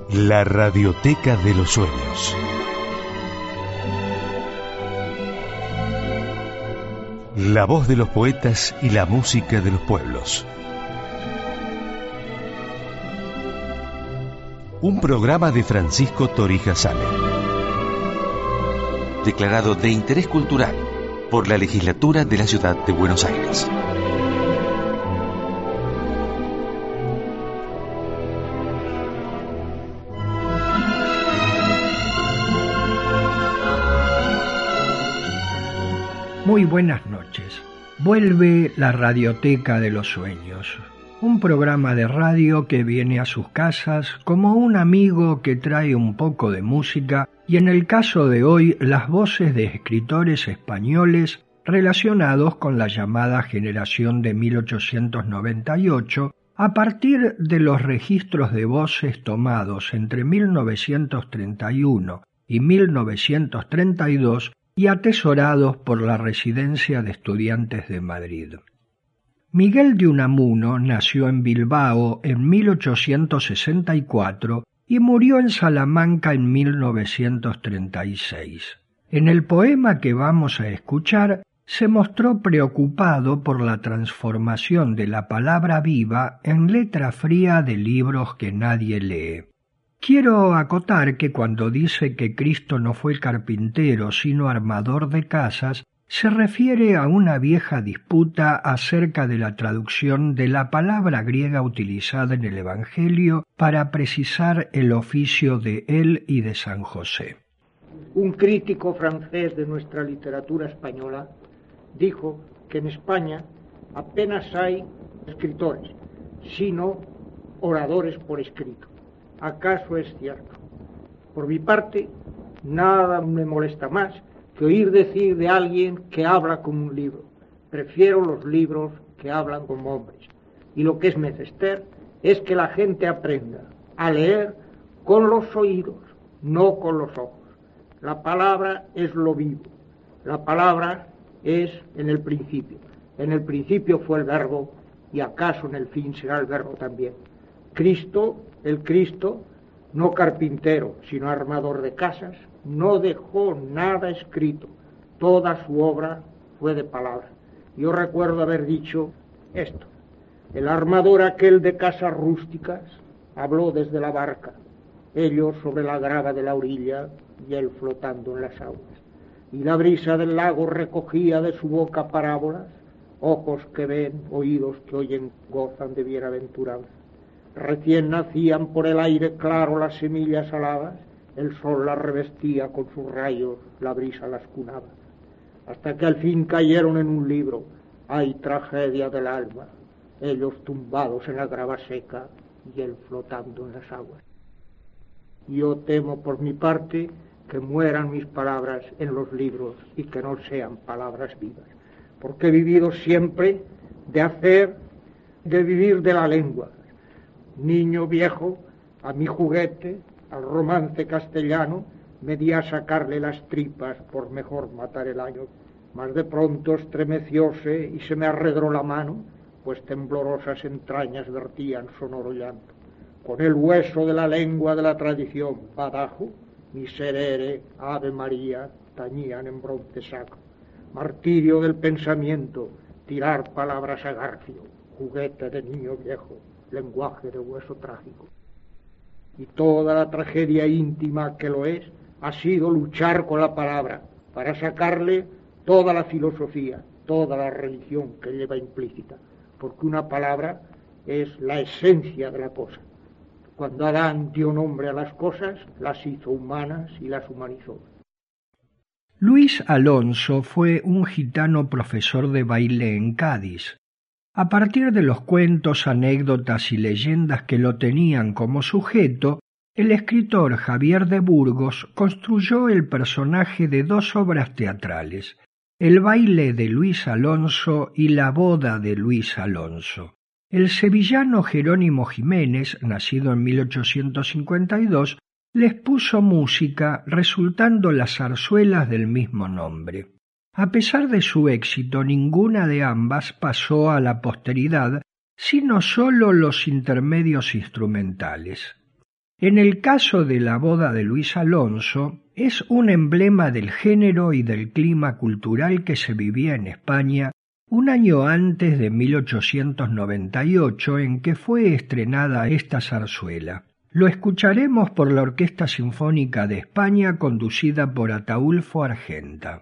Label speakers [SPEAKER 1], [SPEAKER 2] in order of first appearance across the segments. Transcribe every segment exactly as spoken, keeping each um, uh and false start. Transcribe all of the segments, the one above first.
[SPEAKER 1] La Radioteca de los Sueños. La voz de los poetas y la música de los pueblos. Un programa de Francisco Torija Sale. Declarado de interés cultural por la Legislatura de la Ciudad de Buenos Aires.
[SPEAKER 2] Muy buenas noches. Vuelve la Radioteca de los Sueños, un programa de radio que viene a sus casas como un amigo que trae un poco de música y en el caso de hoy las voces de escritores españoles relacionados con la llamada generación de mil ochocientos noventa y ocho a partir de los registros de voces tomados entre mil novecientos treinta y uno y mil novecientos treinta y dos y atesorados por la Residencia de Estudiantes de Madrid. Miguel de Unamuno nació en Bilbao en mil ochocientos sesenta y cuatro y murió en Salamanca en mil novecientos treinta y seis. En el poema que vamos a escuchar se mostró preocupado por la transformación de la palabra viva en letra fría de libros que nadie lee. Quiero acotar que cuando dice que Cristo no fue carpintero sino armador de casas, se refiere a una vieja disputa acerca de la traducción de la palabra griega utilizada en el Evangelio para precisar el oficio de él y de San José.
[SPEAKER 3] Un crítico francés de nuestra literatura española dijo que en España apenas hay escritores, sino oradores por escrito. ¿Acaso es cierto? Por mi parte, nada me molesta más que oír decir de alguien que habla como un libro. Prefiero los libros que hablan como hombres. Y lo que es menester es que la gente aprenda a leer con los oídos, no con los ojos. La palabra es lo vivo. La palabra es en el principio. En el principio fue el verbo y acaso en el fin será el verbo también. Cristo, el Cristo, no carpintero, sino armador de casas, no dejó nada escrito. Toda su obra fue de palabra. Yo recuerdo haber dicho esto. El armador aquel de casas rústicas habló desde la barca, ellos sobre la grava de la orilla y él flotando en las aguas. Y la brisa del lago recogía de su boca parábolas, ojos que ven, oídos que oyen, gozan de bienaventuranza. Recién nacían por el aire claro las semillas aladas, el sol las revestía con sus rayos, la brisa las cunaba. Hasta que al fin cayeron en un libro, hay tragedia del alma, ellos tumbados en la grava seca y él flotando en las aguas. Yo temo por mi parte que mueran mis palabras en los libros y que no sean palabras vivas, porque he vivido siempre de hacer, de vivir de la lengua. Niño viejo, a mi juguete, al romance castellano, me di a sacarle las tripas por mejor matar el año. Mas de pronto estremecióse y se me arredró la mano, pues temblorosas entrañas vertían sonoro llanto. Con el hueso de la lengua de la tradición, badajo, miserere, ave María, tañían en bronce sacro. Martirio del pensamiento, tirar palabras a garfio, juguete de niño viejo, lenguaje de hueso trágico. Y toda la tragedia íntima que lo es ha sido luchar con la palabra para sacarle toda la filosofía, toda la religión que lleva implícita, porque una palabra es la esencia de la cosa. Cuando Adán dio nombre a las cosas, las hizo humanas y las humanizó.
[SPEAKER 2] Luis Alonso fue un gitano profesor de baile en Cádiz. A partir de los cuentos, anécdotas y leyendas que lo tenían como sujeto, el escritor Javier de Burgos construyó el personaje de dos obras teatrales, El baile de Luis Alonso y La boda de Luis Alonso. El sevillano Jerónimo Jiménez, nacido en mil ochocientos cincuenta y dos, les puso música, resultando las zarzuelas del mismo nombre. A pesar de su éxito, ninguna de ambas pasó a la posteridad, sino sólo los intermedios instrumentales. En el caso de la boda de Luis Alonso, es un emblema del género y del clima cultural que se vivía en España un año antes de mil ochocientos noventa y ocho, en que fue estrenada esta zarzuela. Lo escucharemos por la Orquesta Sinfónica de España, conducida por Ataúlfo Argenta.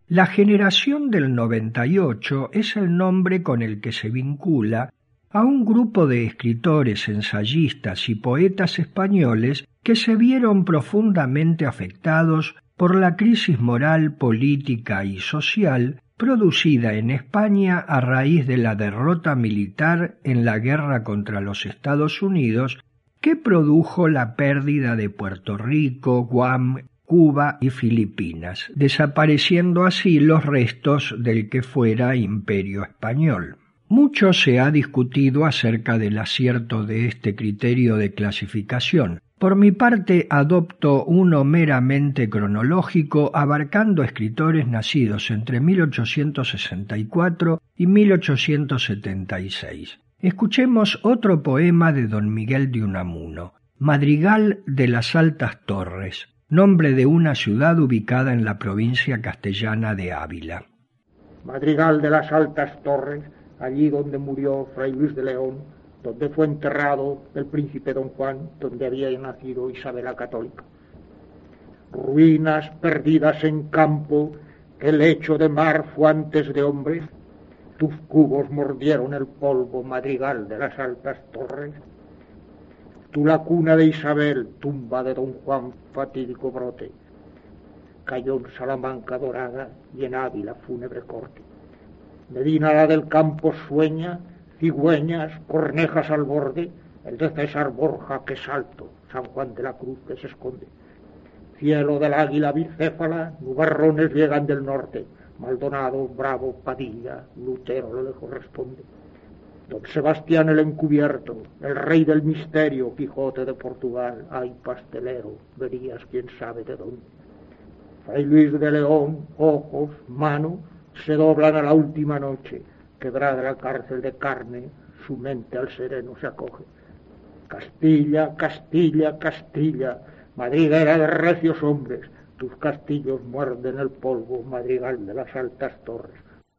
[SPEAKER 2] La generación del noventa y ocho es el nombre con el que se vincula a un grupo de escritores, ensayistas y poetas españoles que se vieron profundamente afectados por la crisis moral, política y social producida en España a raíz de la derrota militar en la guerra contra los Estados Unidos que produjo la pérdida de Puerto Rico, Guam, Cuba y Filipinas, desapareciendo así los restos del que fuera Imperio Español. Mucho se ha discutido acerca del acierto de este criterio de clasificación. Por mi parte, adopto uno meramente cronológico, abarcando escritores nacidos entre mil ochocientos sesenta y cuatro y mil ochocientos setenta y seis. Escuchemos otro poema de don Miguel de Unamuno, Madrigal de las Altas Torres, nombre de una ciudad ubicada en la provincia castellana de Ávila.
[SPEAKER 3] Madrigal de las Altas Torres, allí donde murió Fray Luis de León, donde fue enterrado el príncipe don Juan, donde había nacido Isabel la Católica. Ruinas perdidas en campo, el lecho de mar fue antes de hombres, tus cubos mordieron el polvo, Madrigal de las Altas Torres. Tú la cuna de Isabel, tumba de don Juan, fatídico brote, cayó en Salamanca dorada y en Ávila fúnebre corte. Medina la del campo sueña, cigüeñas, cornejas al borde, el de César Borja que salto, San Juan de la Cruz que se esconde. Cielo del águila bicéfala, nubarrones llegan del norte, Maldonado, Bravo, Padilla, Lutero lo le corresponde. Don Sebastián el encubierto, el rey del misterio, Quijote de Portugal, ay pastelero, verías quién sabe de dónde. Fray Luis de León, ojos, mano, se doblan a la última noche, quebrada la cárcel de carne, su mente al sereno se acoge. Castilla, Castilla, Castilla, madriguera de recios hombres, tus castillos muerden el polvo, Madrigal de las Altas Torres.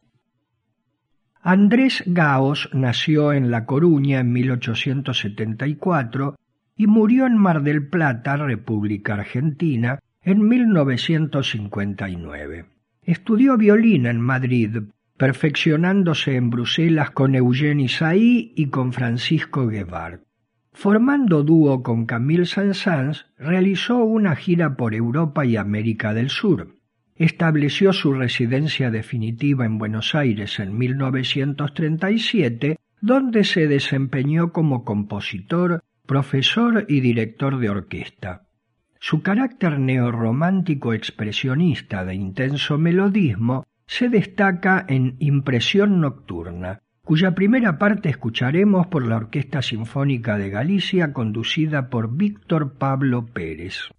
[SPEAKER 2] Andrés Gaos nació en La Coruña en mil ochocientos setenta y cuatro y murió en Mar del Plata, República Argentina, en mil novecientos cincuenta y nueve. Estudió violín en Madrid, perfeccionándose en Bruselas con Eugène Isaïe y con Francisco Guevara. Formando dúo con Camille Saint-Saëns, realizó una gira por Europa y América del Sur. Estableció su residencia definitiva en Buenos Aires en mil novecientos treinta y siete, donde se desempeñó como compositor, profesor y director de orquesta. Su carácter neorromántico expresionista de intenso melodismo se destaca en Impresión Nocturna, cuya primera parte escucharemos por la Orquesta Sinfónica de Galicia conducida por Víctor Pablo Pérez.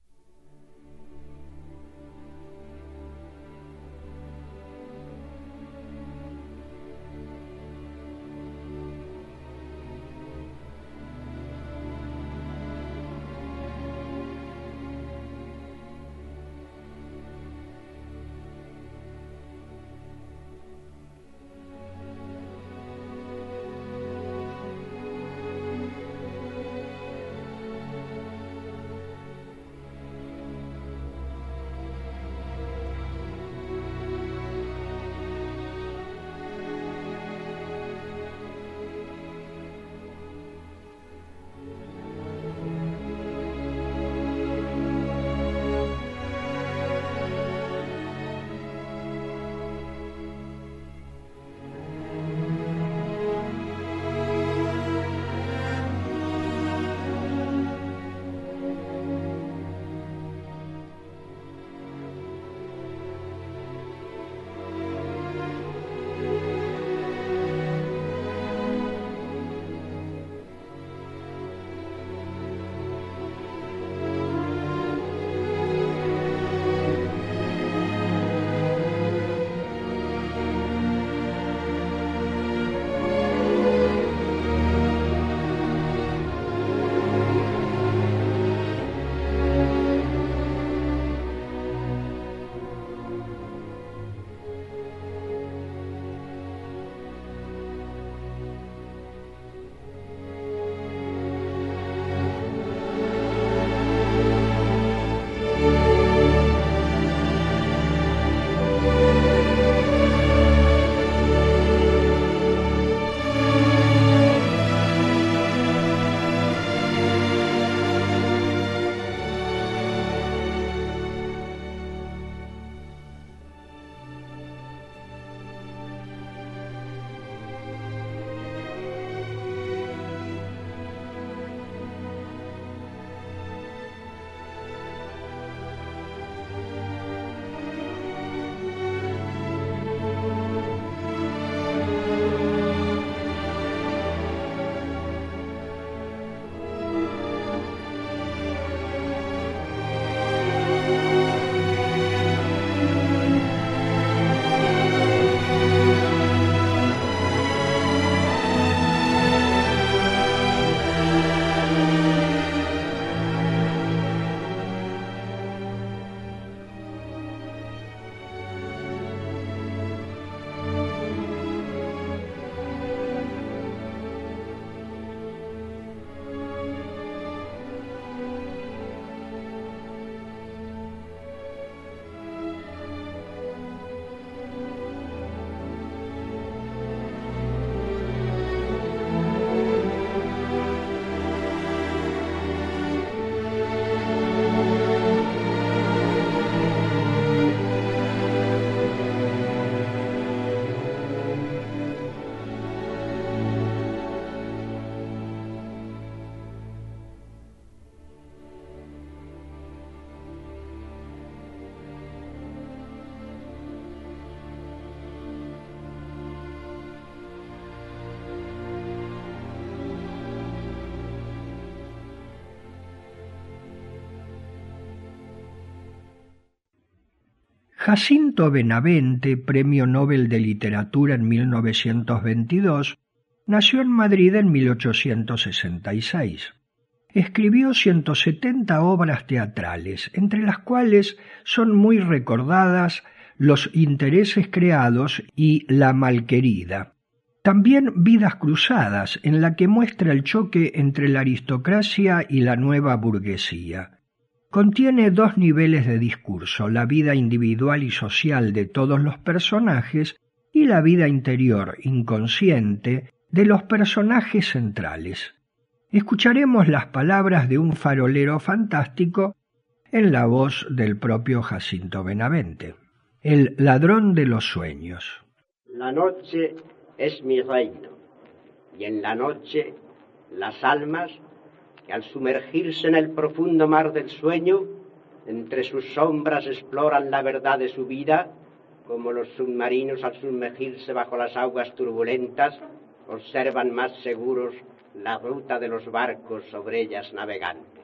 [SPEAKER 2] Jacinto Benavente, Premio Nobel de Literatura en mil novecientos veintidós, nació en Madrid en mil ochocientos sesenta y seis. Escribió ciento setenta obras teatrales, entre las cuales son muy recordadas Los intereses creados y La malquerida. También Vidas cruzadas, en la que muestra el choque entre la aristocracia y la nueva burguesía. Contiene dos niveles de discurso, la vida individual y social de todos los personajes y la vida interior, inconsciente, de los personajes centrales. Escucharemos las palabras de un farolero fantástico en la voz del propio Jacinto Benavente. El ladrón de los sueños.
[SPEAKER 4] La noche es mi reino, y en la noche las almas, que al sumergirse en el profundo mar del sueño, entre sus sombras exploran la verdad de su vida, como los submarinos al sumergirse bajo las aguas turbulentas, observan más seguros la ruta de los barcos sobre ellas navegantes.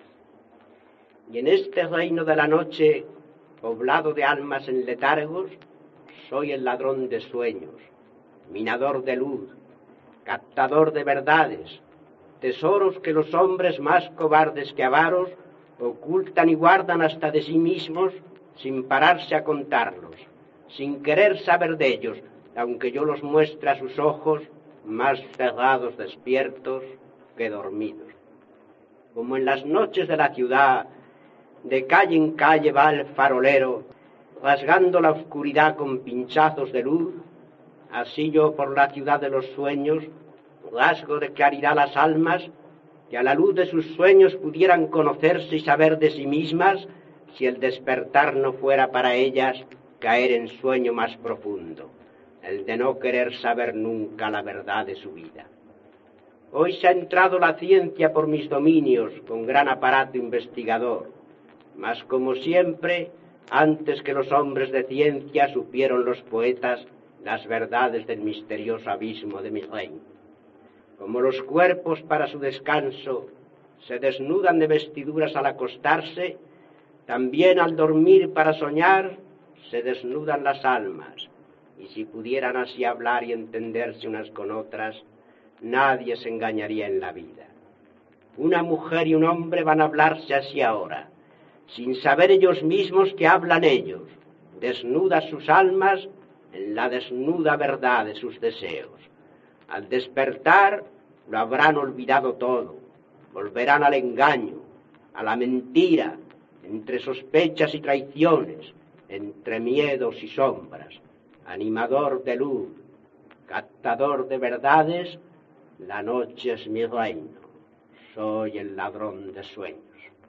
[SPEAKER 4] Y en este reino de la noche, poblado de almas en letargos, soy el ladrón de sueños, minador de luz, captador de verdades, tesoros que los hombres más cobardes que avaros ocultan y guardan hasta de sí mismos sin pararse a contarlos, sin querer saber de ellos, aunque yo los muestre a sus ojos más cerrados despiertos que dormidos. Como en las noches de la ciudad, de calle en calle va el farolero, rasgando la oscuridad con pinchazos de luz, así yo por la ciudad de los sueños rasgo de claridad las almas que a la luz de sus sueños pudieran conocerse y saber de sí mismas, si el despertar no fuera para ellas caer en sueño más profundo, el de no querer saber nunca la verdad de su vida. Hoy se ha entrado la ciencia por mis dominios con gran aparato investigador, mas como siempre, antes que los hombres de ciencia supieron los poetas las verdades del misterioso abismo de mi reino. Como los cuerpos para su descanso se desnudan de vestiduras al acostarse, también al dormir para soñar se desnudan las almas, y si pudieran así hablar y entenderse unas con otras, nadie se engañaría en la vida. Una mujer y un hombre van a hablarse así ahora, sin saber ellos mismos que hablan ellos, desnudas sus almas en la desnuda verdad de sus deseos. Al despertar lo habrán olvidado todo, volverán al engaño, a la mentira, entre sospechas y traiciones, entre miedos y sombras, animador de luz, captador de verdades, la noche es mi reino, soy el ladrón de sueños.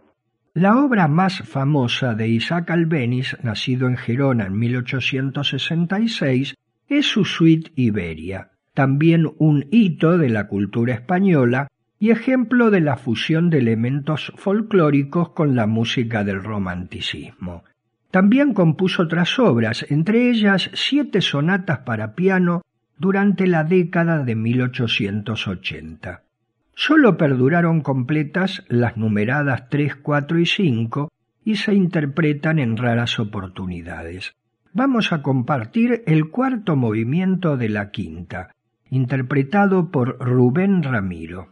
[SPEAKER 2] La obra más famosa de Isaac Albéniz, nacido en Gerona en mil ochocientos sesenta y seis, es su suite Iberia, también un hito de la cultura española y ejemplo de la fusión de elementos folclóricos con la música del romanticismo. También compuso otras obras, entre ellas siete sonatas para piano durante la década de mil ochocientos ochenta. Sólo perduraron completas las numeradas tres, cuatro y cinco y se interpretan en raras oportunidades. Vamos a compartir el cuarto movimiento de la quinta, interpretado por Rubén Ramiro.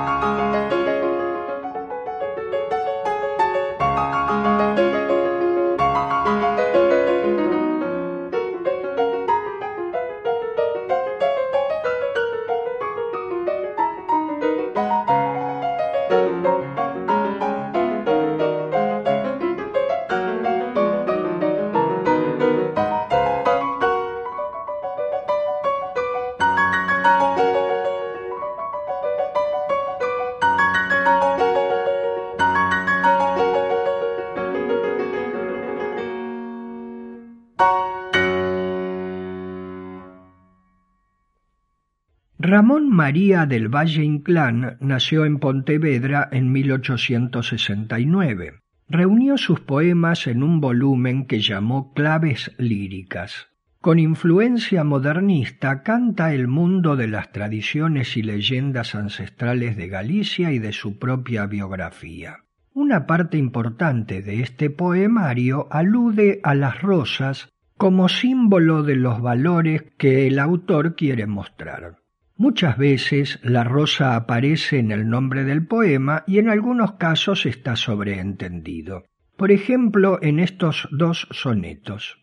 [SPEAKER 2] Ramón María del Valle Inclán nació en Pontevedra en mil ochocientos sesenta y nueve. Reunió sus poemas en un volumen que llamó Claves Líricas. Con influencia modernista canta el mundo de las tradiciones y leyendas ancestrales de Galicia y de su propia biografía. Una parte importante de este poemario alude a las rosas como símbolo de los valores que el autor quiere mostrar. Muchas veces la rosa aparece en el nombre del poema y en algunos casos está sobreentendido. Por ejemplo, en estos dos sonetos.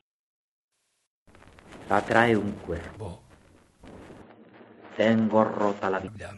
[SPEAKER 5] Atrae un cuervo. Tengo rota la vida.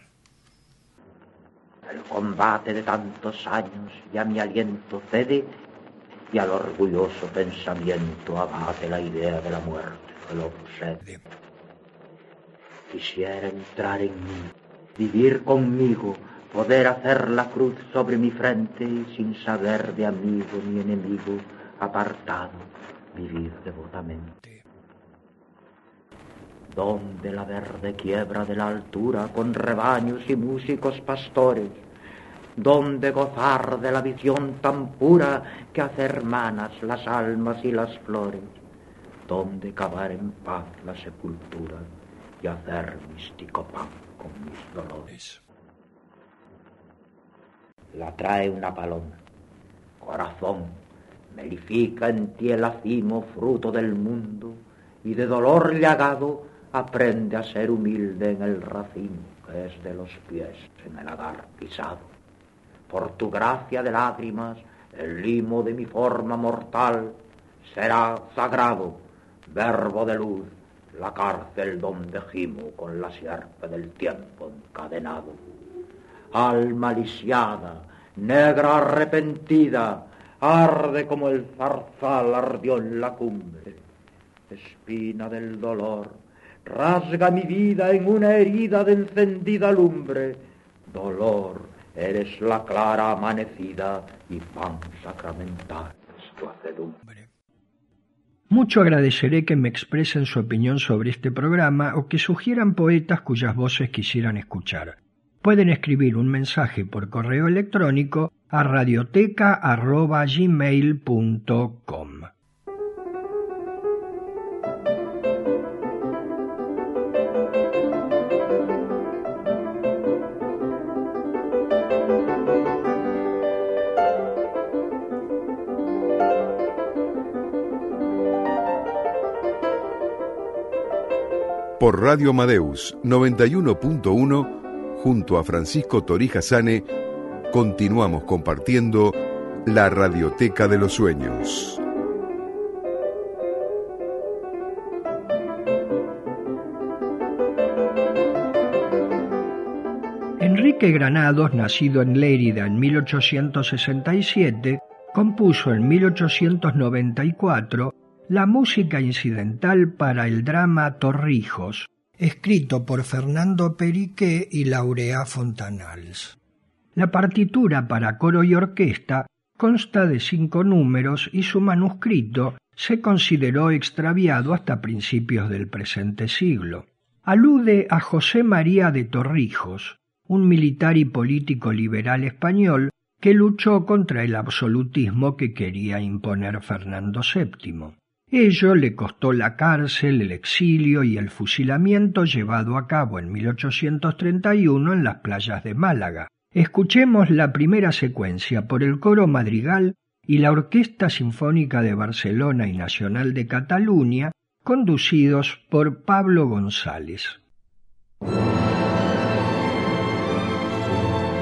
[SPEAKER 5] El combate de tantos años ya mi aliento cede y al orgulloso pensamiento abate la idea de la muerte que lo posee. Quisiera entrar en mí, vivir conmigo, poder hacer la cruz sobre mi frente y sin saber de amigo ni enemigo, apartado, vivir devotamente. Donde la verde quiebra de la altura con rebaños y músicos pastores, donde gozar de la visión tan pura que hace hermanas las almas y las flores, donde cavar en paz la sepultura y hacer místico pan con mis dolores. La trae una paloma, corazón, melifica en ti el acimo fruto del mundo, y de dolor llagado aprende a ser humilde en el racimo que es de los pies en el agar pisado. Por tu gracia de lágrimas, el limo de mi forma mortal será sagrado, verbo de luz, la cárcel donde gimo con la sierpe del tiempo encadenado. Alma lisiada, negra arrepentida, arde como el zarzal ardió en la cumbre. Espina del dolor, rasga mi vida en una herida de encendida lumbre. Dolor, eres la clara amanecida y pan sacramental es tu hacedumbre.
[SPEAKER 2] Mucho agradeceré que me expresen su opinión sobre este programa o que sugieran poetas cuyas voces quisieran escuchar. Pueden escribir un mensaje por correo electrónico a radioteca arroba gmail punto com.
[SPEAKER 6] Por Radio Amadeus noventa y uno punto uno, junto a Francisco Torija Sane, continuamos compartiendo la Radioteca de los Sueños.
[SPEAKER 2] Enrique Granados, nacido en Lérida en mil ochocientos sesenta y siete, compuso en mil ochocientos noventa y cuatro la música incidental para el drama Torrijos, escrito por Fernando Periqué y Laureá Fontanals. La partitura para coro y orquesta consta de cinco números y su manuscrito se consideró extraviado hasta principios del presente siglo. Alude a José María de Torrijos, un militar y político liberal español que luchó contra el absolutismo que quería imponer Fernando séptimo. Ello le costó la cárcel, el exilio y el fusilamiento llevado a cabo en mil ochocientos treinta y uno en las playas de Málaga. Escuchemos la primera secuencia por el coro madrigal y la Orquesta Sinfónica de Barcelona y Nacional de Cataluña, conducidos por Pablo González.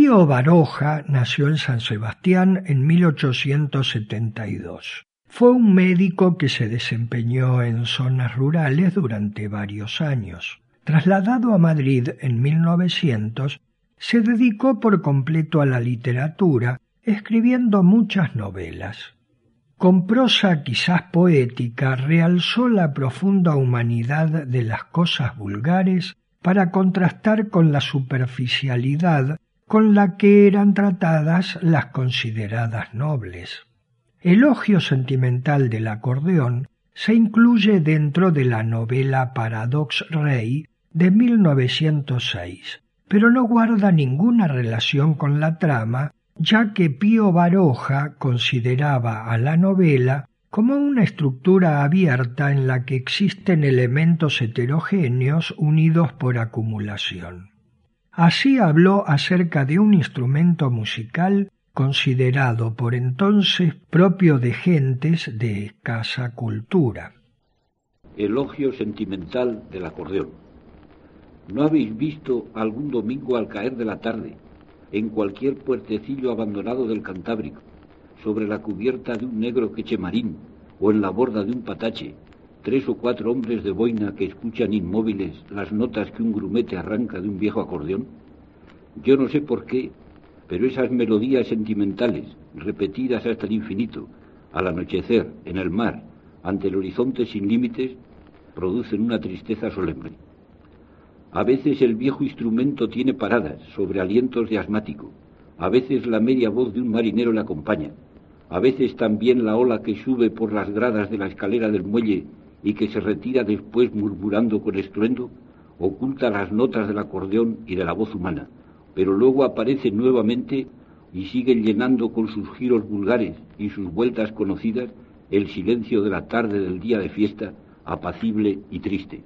[SPEAKER 2] Pío Baroja nació en San Sebastián en mil ochocientos setenta y dos. Fue un médico que se desempeñó en zonas rurales durante varios años. Trasladado a Madrid en mil novecientos, se dedicó por completo a la literatura, escribiendo muchas novelas. Con prosa quizás poética, realzó la profunda humanidad de las cosas vulgares para contrastar con la superficialidad con la que eran tratadas las consideradas nobles. Elogio sentimental del acordeón se incluye dentro de la novela Paradox Rey de mil novecientos seis, pero no guarda ninguna relación con la trama, ya que Pío Baroja consideraba a la novela como una estructura abierta en la que existen elementos heterogéneos unidos por acumulación. Así habló acerca de un instrumento musical considerado por entonces propio de gentes de escasa cultura.
[SPEAKER 7] Elogio sentimental del acordeón. ¿No habéis visto algún domingo al caer de la tarde, en cualquier puertecillo abandonado del Cantábrico, sobre la cubierta de un negro quechemarín o en la borda de un patache, tres o cuatro hombres de boina que escuchan inmóviles las notas que un grumete arranca de un viejo acordeón? Yo no sé por qué, pero esas melodías sentimentales, repetidas hasta el infinito, al anochecer, en el mar, ante el horizonte sin límites, producen una tristeza solemne. A veces el viejo instrumento tiene paradas sobre alientos de asmático, a veces la media voz de un marinero le acompaña, a veces también la ola que sube por las gradas de la escalera del muelle y que se retira después murmurando con estruendo, oculta las notas del acordeón y de la voz humana, pero luego aparece nuevamente y sigue llenando con sus giros vulgares y sus vueltas conocidas el silencio de la tarde del día de fiesta, apacible y triste.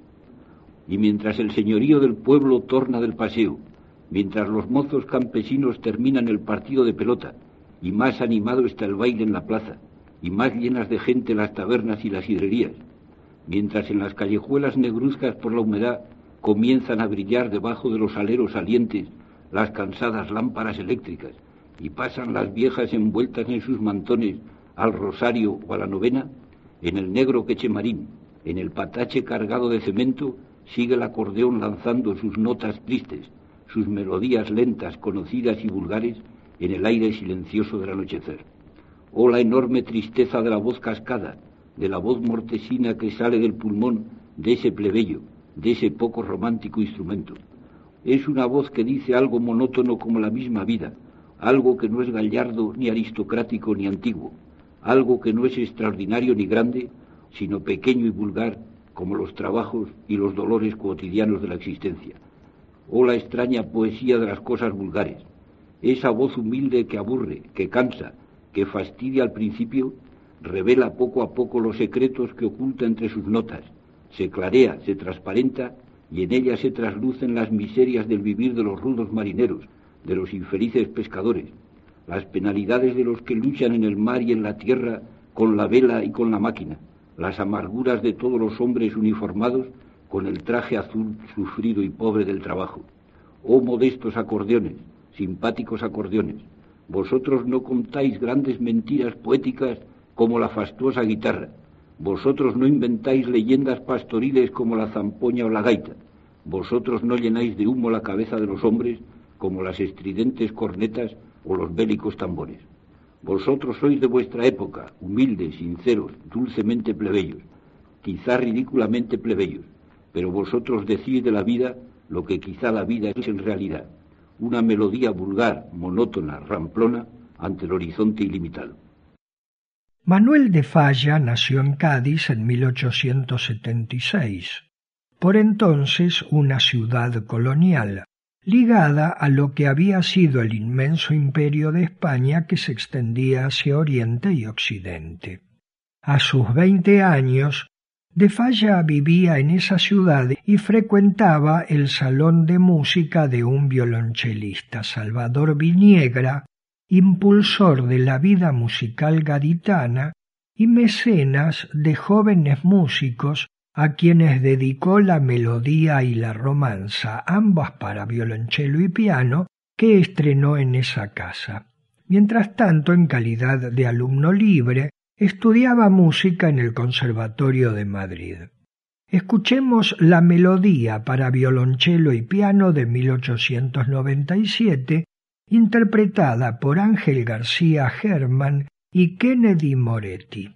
[SPEAKER 7] Y mientras el señorío del pueblo torna del paseo, mientras los mozos campesinos terminan el partido de pelota, y más animado está el baile en la plaza, y más llenas de gente las tabernas y las sidrerías, mientras en las callejuelas negruzcas por la humedad comienzan a brillar debajo de los aleros salientes las cansadas lámparas eléctricas, y pasan las viejas envueltas en sus mantones al rosario o a la novena, en el negro quechemarín, en el patache cargado de cemento, sigue el acordeón lanzando sus notas tristes, sus melodías lentas, conocidas y vulgares, en el aire silencioso del anochecer. Oh, la enorme tristeza de la voz cascada, de la voz mortecina que sale del pulmón de ese plebeyo, de ese poco romántico instrumento. Es una voz que dice algo monótono como la misma vida, algo que no es gallardo, ni aristocrático, ni antiguo, algo que no es extraordinario ni grande, sino pequeño y vulgar, como los trabajos y los dolores cotidianos de la existencia. Oh, la extraña poesía de las cosas vulgares, esa voz humilde que aburre, que cansa, que fastidia al principio, revela poco a poco los secretos que oculta entre sus notas, se clarea, se transparenta, y en ella se traslucen las miserias del vivir de los rudos marineros, de los infelices pescadores, las penalidades de los que luchan en el mar y en la tierra con la vela y con la máquina, las amarguras de todos los hombres uniformados con el traje azul sufrido y pobre del trabajo. Oh, modestos acordeones, simpáticos acordeones, vosotros no contáis grandes mentiras poéticas como la fastuosa guitarra, vosotros no inventáis leyendas pastoriles como la zampoña o la gaita, vosotros no llenáis de humo la cabeza de los hombres como las estridentes cornetas o los bélicos tambores. Vosotros sois de vuestra época, humildes, sinceros, dulcemente plebeyos, quizá ridículamente plebeyos, pero vosotros decís de la vida lo que quizá la vida es en realidad, una melodía vulgar, monótona, ramplona, ante el horizonte ilimitado.
[SPEAKER 2] Manuel de Falla nació en Cádiz en mil ochocientos setenta y seis, por entonces una ciudad colonial, ligada a lo que había sido el inmenso imperio de España que se extendía hacia Oriente y Occidente. A sus veinte años, de Falla vivía en esa ciudad y frecuentaba el salón de música de un violonchelista, Salvador Viniegra, impulsor de la vida musical gaditana y mecenas de jóvenes músicos a quienes dedicó la melodía y la romanza, ambas para violonchelo y piano, que estrenó en esa casa. Mientras tanto, en calidad de alumno libre, estudiaba música en el Conservatorio de Madrid. Escuchemos la melodía para violonchelo y piano de mil ochocientos noventa y siete, interpretada por Ángel García Herman y Kennedy Moretti.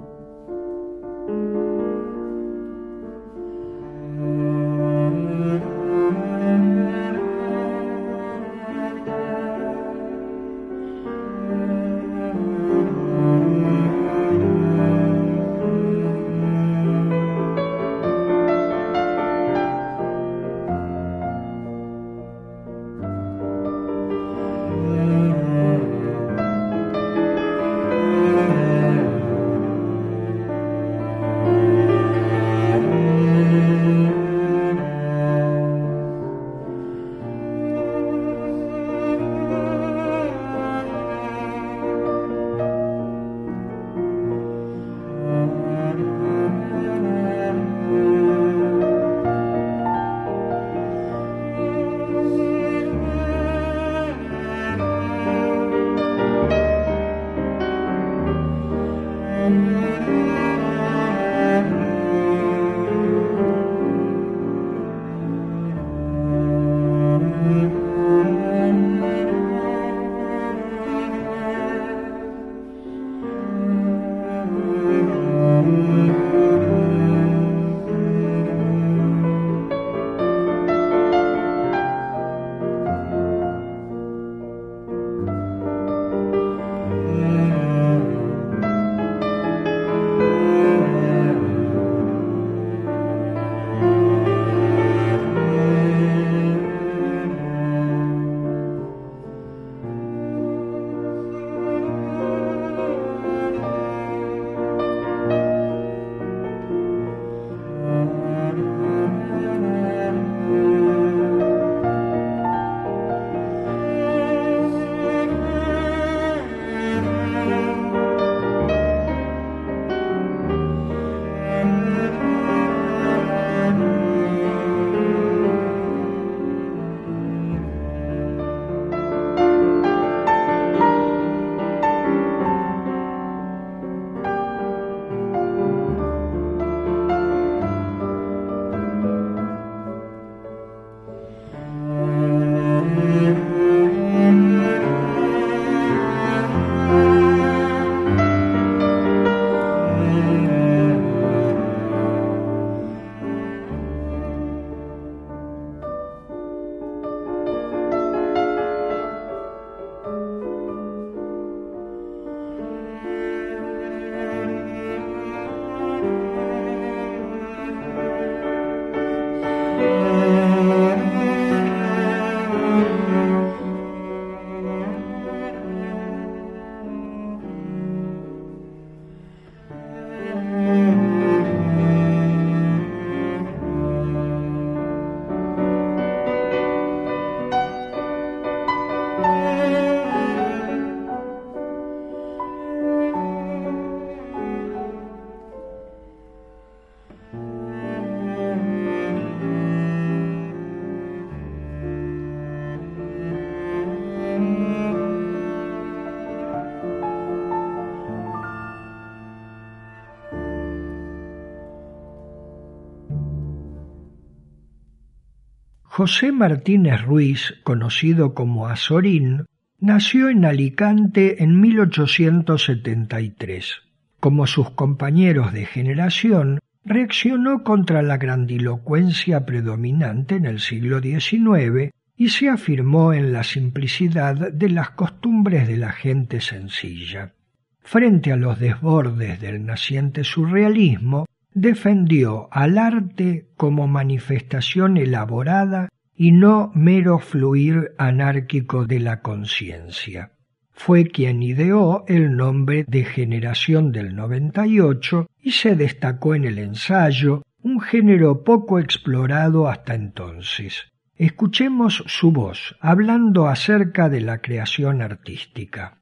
[SPEAKER 2] José Martínez Ruiz, conocido como Azorín, nació en Alicante en mil ochocientos setenta y tres. Como sus compañeros de generación, reaccionó contra la grandilocuencia predominante en el siglo diecinueve y se afirmó en la simplicidad de las costumbres de la gente sencilla. Frente a los desbordes del naciente surrealismo, defendió al arte como manifestación elaborada y no mero fluir anárquico de la conciencia. Fue quien ideó el nombre de Generación del noventa y ocho y se destacó en el ensayo, un género poco explorado hasta entonces. Escuchemos su voz, hablando acerca de la creación artística.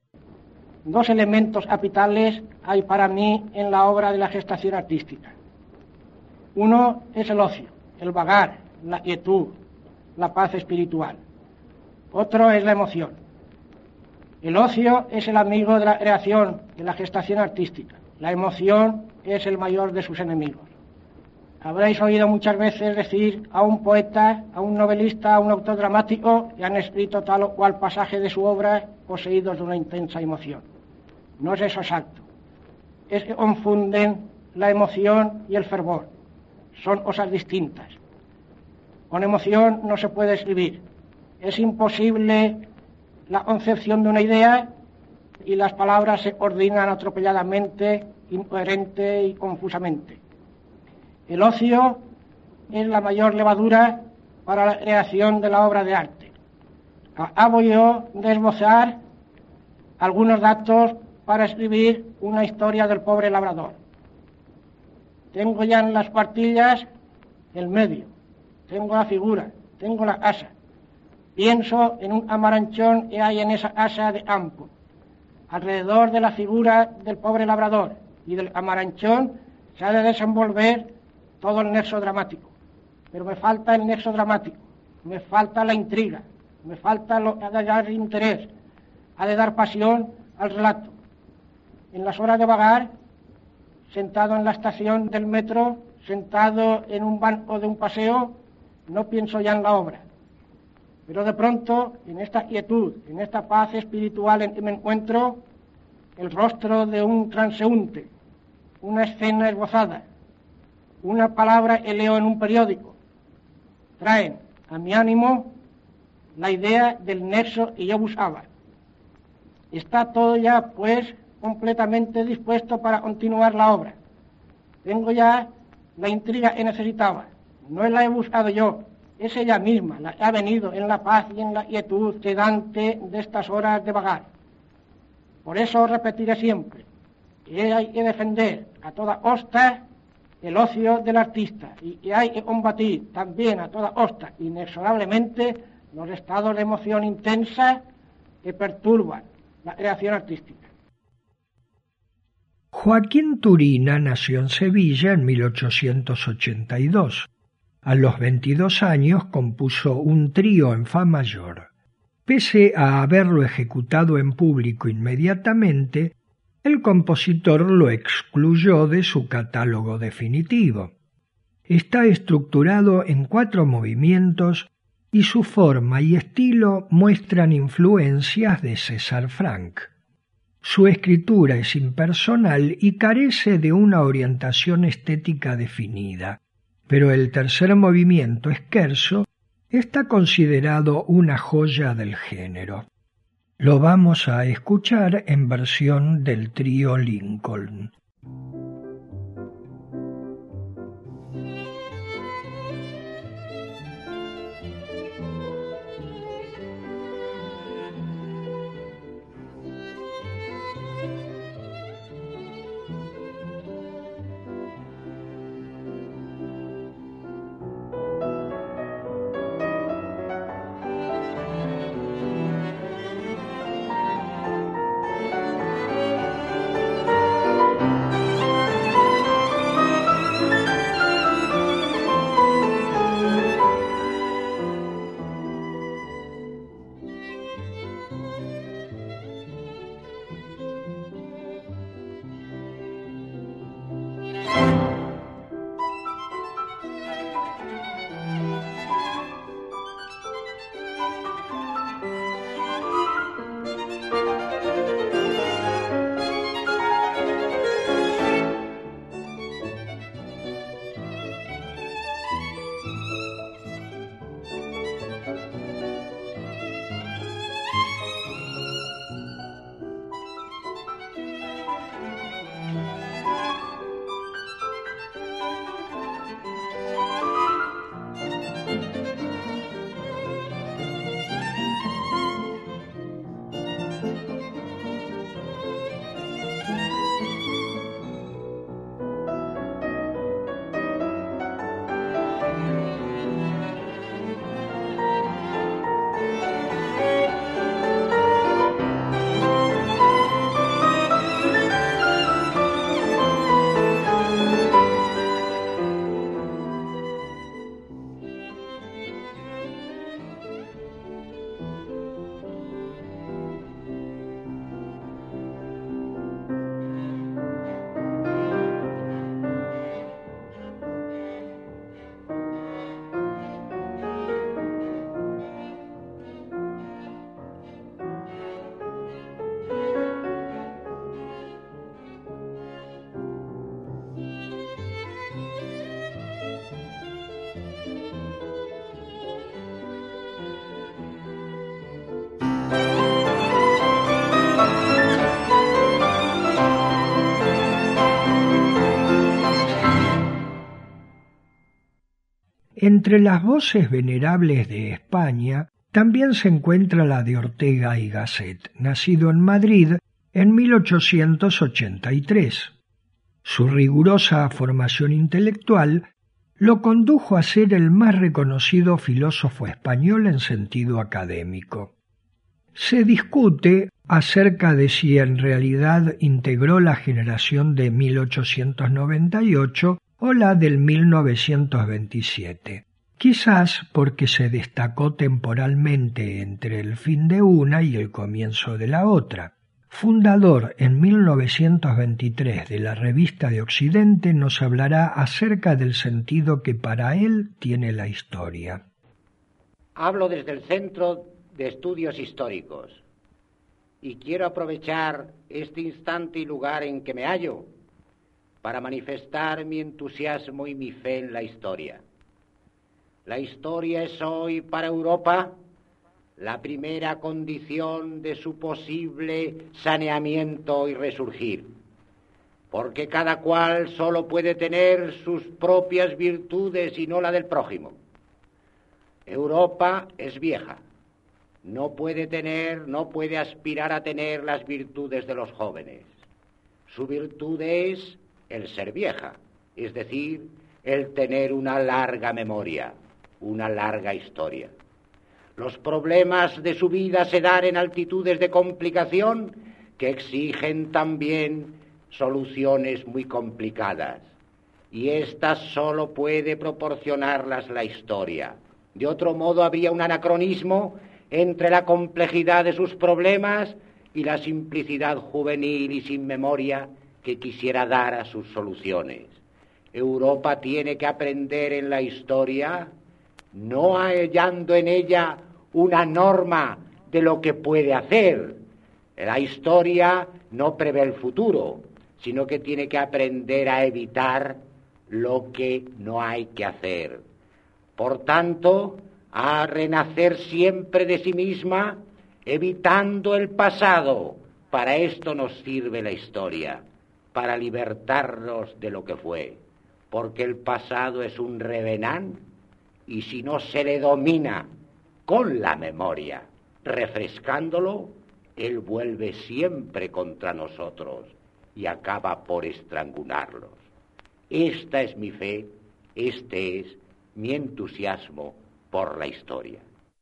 [SPEAKER 8] Dos elementos capitales hay para mí en la obra de la gestación artística. Uno es el ocio, el vagar, la quietud, la paz espiritual. otro es la emoción. El ocio es el amigo de la creación, de la gestación artística. La emoción es el mayor de sus enemigos. Habréis oído muchas veces decir a un poeta, a un novelista, a un autor dramático que han escrito tal o cual pasaje de su obra poseídos de una intensa emoción. No es eso exacto. Es que confunden la emoción y el fervor. Son cosas distintas. Con emoción no se puede escribir. Es imposible la concepción de una idea y las palabras se coordinan atropelladamente, incoherente y confusamente. El ocio es la mayor levadura para la creación de la obra de arte. Acabo yo de esbozar algunos datos para escribir una historia del pobre labrador. Tengo ya en las cuartillas el medio, tengo la figura, tengo la casa. Pienso en un amaranchón que hay en esa casa de campo. Alrededor de la figura del pobre labrador y del amaranchón se ha de desenvolver todo el nexo dramático. Pero me falta el nexo dramático, me falta la intriga, me falta lo que ha de dar interés, ha de dar pasión al relato. En las horas de vagar, sentado en la estación del metro, sentado en un banco de un paseo, no pienso ya en la obra. Pero de pronto, en esta quietud, en esta paz espiritual en que me encuentro, el rostro de un transeúnte, una escena esbozada, una palabra que leo en un periódico, traen a mi ánimo la idea del nexo que yo buscaba. Está todo ya, pues, completamente dispuesto para continuar la obra. Tengo ya la intriga que necesitaba. No la he buscado yo, es ella misma la que ha venido en la paz y en la quietud sedante de estas horas de vagar. Por eso repetiré siempre que hay que defender a toda costa el ocio del artista y que hay que combatir también a toda costa, inexorablemente, los estados de emoción intensa que perturban la creación artística.
[SPEAKER 2] Joaquín Turina nació en Sevilla en mil ochocientos ochenta y dos. A los veintidós años compuso un trío en fa mayor. Pese a haberlo ejecutado en público inmediatamente, el compositor lo excluyó de su catálogo definitivo. Está estructurado en cuatro movimientos y su forma y estilo muestran influencias de César Franck. Su escritura es impersonal y carece de una orientación estética definida, pero el tercer movimiento, Scherzo, está considerado una joya del género. Lo vamos a escuchar en versión del trío Lincoln. Entre las voces venerables de España también se encuentra la de Ortega y Gasset, nacido en Madrid en mil ochocientos ochenta y tres. Su rigurosa formación intelectual lo condujo a ser el más reconocido filósofo español en sentido académico. Se discute acerca de si en realidad integró la generación de mil ochocientos noventa y ocho o la del mil novecientos veintisiete, quizás porque se destacó temporalmente entre el fin de una y el comienzo de la otra. Fundador en mil novecientos veintitrés de la Revista de Occidente, nos hablará acerca del sentido que para él tiene la historia.
[SPEAKER 9] Hablo desde el Centro de Estudios Históricos y quiero aprovechar este instante y lugar en que me hallo para manifestar mi entusiasmo y mi fe en la historia. La historia es hoy para Europa la primera condición de su posible saneamiento y resurgir, porque cada cual solo puede tener sus propias virtudes y no la del prójimo. Europa es vieja, no puede tener, no puede aspirar a tener las virtudes de los jóvenes. Su virtud es el ser vieja, es decir, el tener una larga memoria, una larga historia. Los problemas de su vida se dan en altitudes de complicación que exigen también soluciones muy complicadas, y estas solo puede proporcionarlas la historia. De otro modo habría un anacronismo entre la complejidad de sus problemas y la simplicidad juvenil y sin memoria que quisiera dar a sus soluciones. Europa tiene que aprender en la historia, no hallando en ella una norma de lo que puede hacer. La historia no prevé el futuro, sino que tiene que aprender a evitar lo que no hay que hacer. Por tanto, a renacer siempre de sí misma, evitando el pasado. Para esto nos sirve la historia, para libertarnos de lo que fue, porque el pasado es un revenant, y si no se le domina con la memoria, refrescándolo, él vuelve siempre contra nosotros y acaba por estrangularlos. Esta es mi fe, este es mi entusiasmo por la historia.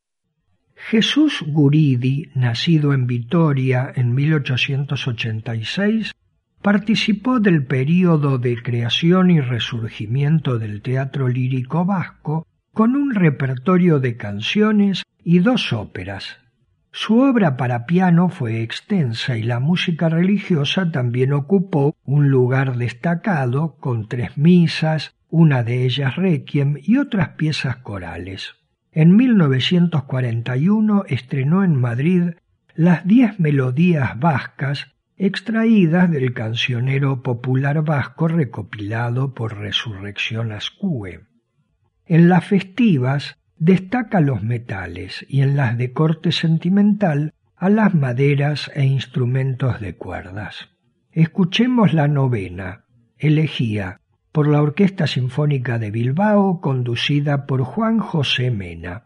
[SPEAKER 2] Jesús Guridi, nacido en Vitoria en mil ochocientos ochenta y seis, participó del período de creación y resurgimiento del teatro lírico vasco con un repertorio de canciones y dos óperas. Su obra para piano fue extensa y la música religiosa también ocupó un lugar destacado con tres misas, una de ellas Requiem y otras piezas corales. En mil novecientos cuarenta y uno estrenó en Madrid las diez melodías vascas extraídas del cancionero popular vasco recopilado por Resurrección Azcue. En las festivas destaca los metales y en las de corte sentimental a las maderas e instrumentos de cuerdas. Escuchemos la novena, elegía por la Orquesta Sinfónica de Bilbao, conducida por Juan José Mena.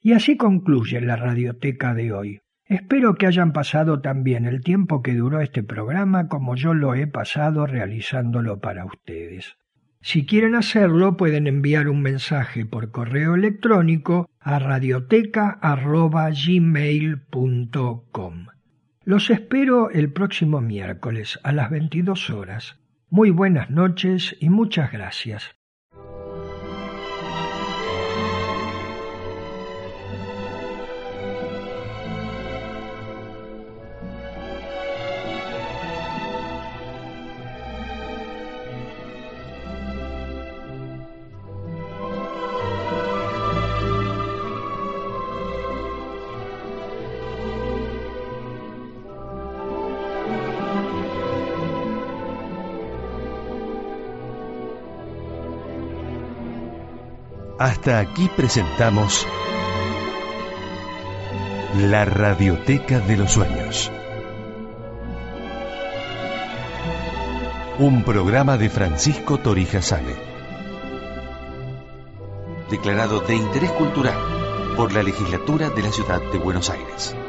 [SPEAKER 2] Y así concluye la radioteca de hoy. Espero que hayan pasado también el tiempo que duró este programa como yo lo he pasado realizándolo para ustedes. Si quieren hacerlo, pueden enviar un mensaje por correo electrónico a radioteca arroba gmail punto com. Los espero el próximo miércoles a las veintidós horas. Muy buenas noches y muchas gracias.
[SPEAKER 1] Hasta aquí presentamos la Radioteca de los Sueños. Un programa de Francisco Torija Sane. Declarado de interés cultural por la Legislatura de la Ciudad de Buenos Aires.